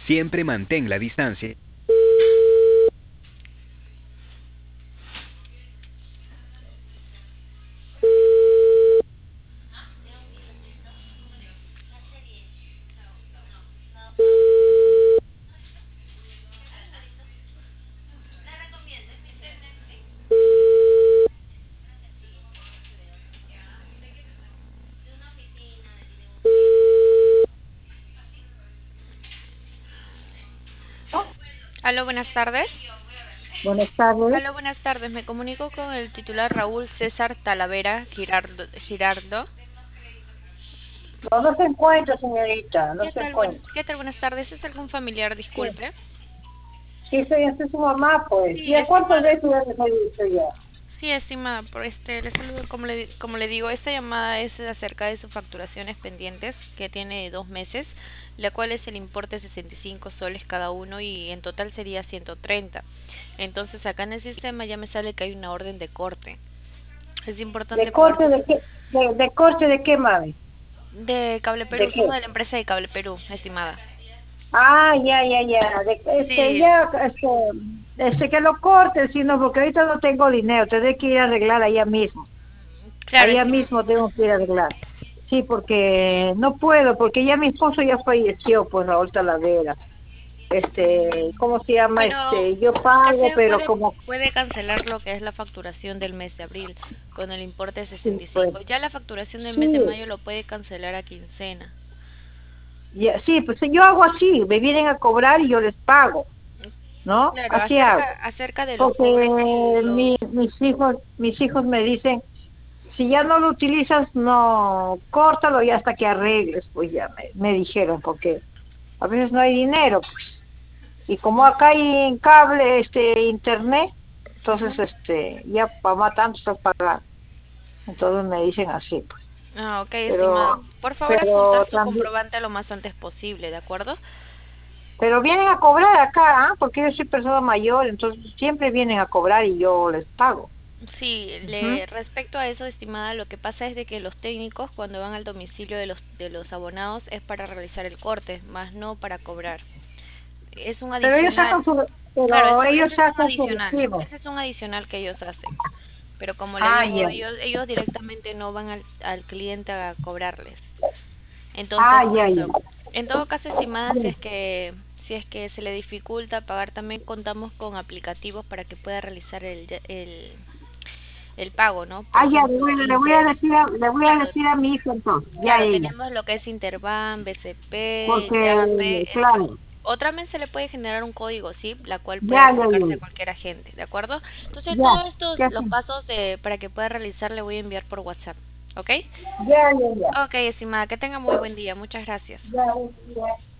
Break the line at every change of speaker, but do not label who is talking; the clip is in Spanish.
Siempre mantén la distancia.
Aló, buenas tardes.
Buenas tardes.
Aló, buenas tardes. Me comunico con el titular Raúl César Talavera Girardo.
No, no se encuentra, señorita, no
¿Qué
se
tal?
encuentra.
¿Qué tal? Buenas tardes. ¿Es algún familiar?
Sí,
Disculpe.
sí, soy esta es su mamá, pues.
Sí,
¿Y a cuántas
estimada.
veces ya les he dicho ya?
Sí, estimada. Le saludo. Como le digo, esta llamada es acerca de sus facturaciones pendientes que tiene 2 meses, la cual es el importe 65 soles cada uno y en total sería 130. Entonces acá en el sistema ya me sale que hay una orden de corte. Es
¿De
importante pagar
corte
sus
de qué? ¿De corte de qué, mami?
De Cable
¿De
Perú, somos
qué?
de la empresa de Cable Perú, estimada.
Ah, ya, ya, ya.
Sí,
Ya, que lo corte, sino porque ahorita no tengo dinero, tendré que ir a arreglar allá mismo.
claro,
Allá
estimada.
mismo tengo que ir a arreglar. Sí, porque no puedo, porque ya mi esposo ya falleció, pues Raúl Talavera. ¿Cómo se llama?
Pero
Yo
usted
pago, pero como,
puede cancelar lo que es la facturación del mes de abril con el importe de
sí,
sesenta y
pues,
cinco. Ya la facturación del
sí,
mes de mayo lo puede cancelar a quincena.
sí, pues yo hago así, me vienen a cobrar y yo les pago, ¿no?
Claro,
Así hago.
acerca de los
Porque
cobros y
mis hijos me dicen, si ya no lo utilizas, no, córtalo y hasta que arregles, pues ya me dijeron, porque a veces no hay dinero, pues. Y como acá hay en cable, internet, entonces,
Ujú.
ya para tanto estás pagando. Entonces me dicen así, pues.
Ah, ok, estimada.
Pero,
Por favor,
pero
adjuntar su
también,
comprobante lo más antes posible, ¿de acuerdo?
pero vienen a cobrar acá, ¿ah? Porque yo soy persona mayor, entonces siempre vienen a cobrar y yo les pago.
Sí,
Ujú.
respecto a eso, estimada, lo que pasa es de que los técnicos cuando van al domicilio de los abonados es para realizar el corte, más no para cobrar. Es un
Pero ellos
adicional.
sacan su,
Claro,
pero ellos
ese es un
sacan su
adicional.
recibo.
Ese es un adicional que ellos hacen. Pero como le
Ah,
digo,
ya.
ellos directamente no van al cliente a cobrarles. Entonces,
Ah, ya, ya.
en todo caso, estimada,
Ya.
si es que se le dificulta pagar, también contamos con aplicativos para que pueda realizar el pago, ¿no? Por
Ah, ya,
ejemplo,
le voy a decir le voy a
claro,
decir a mi hijo entonces. Ya,
claro,
ya, ya.
tenemos lo que es Interbank, BCP,
Porque,
Yape,
claro,
o también se le puede generar un código, ¿sí? La cual puede
ya, ya,
acercarse a
ya.
cualquier agente, ¿de acuerdo? Entonces,
Ya,
todos estos,
ya,
los
sí.
pasos para que pueda realizar, le voy a enviar por WhatsApp, ¿ok?
Ya, ya, ya.
Ok, estimada, que tenga muy buen día. Muchas gracias.
Ya, ya.